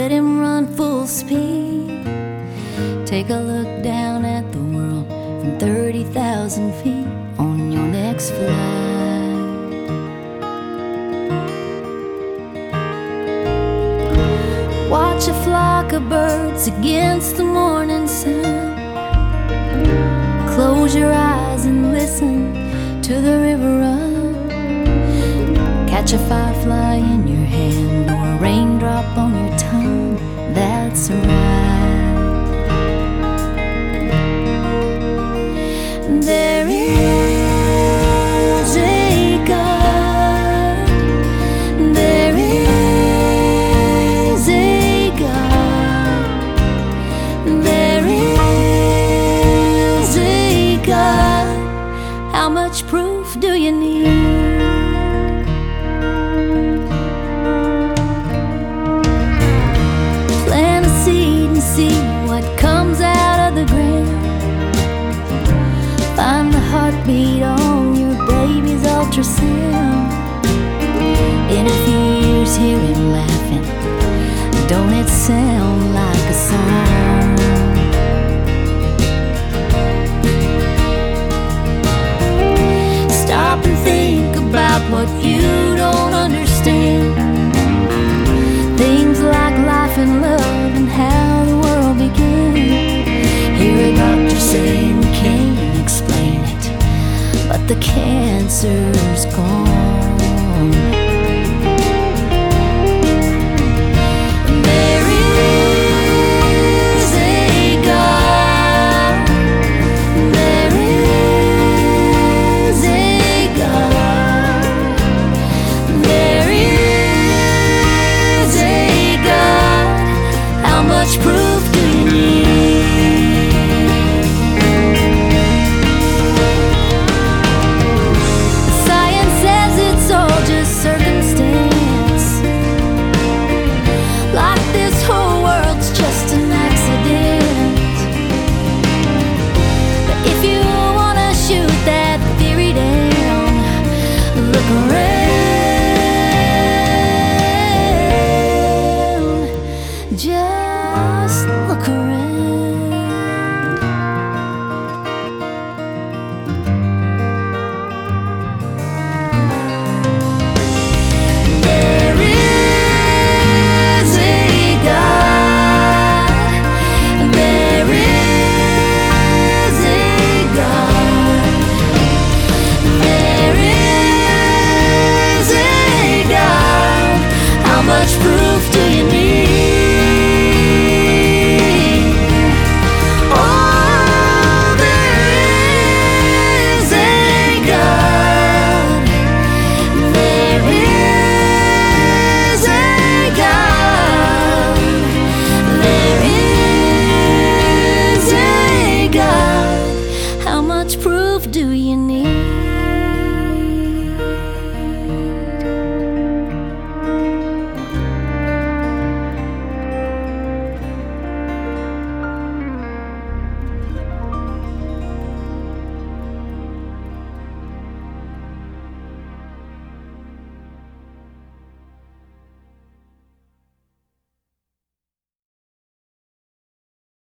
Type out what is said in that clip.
let him run full speed. Take a look down at the world from 30,000 feet on your next flight. Watch a flock of birds against the morning sun. Close your eyes and listen to the river run. Catch a firefly in your hand or a raindrop on your tongue. That's right. There is a God. There is a God. There is a God. How much proof do you need? Plant a seed and see what comes out of the ground. Find the heartbeat on your baby's ultrasound. In a few years, hear him laughing. Don't it sound like a song? Stop and think about what you don't understand. Things like life and love and how the world began. Hear a doctor saying we can't explain it, but the cancer's gone. There is a God. There is a God. There is a God. How much proof do you need? Science says it's all just circumstance. Like this whole world's just an accident. But if you wanna shoot that theory down, look around. Just look around.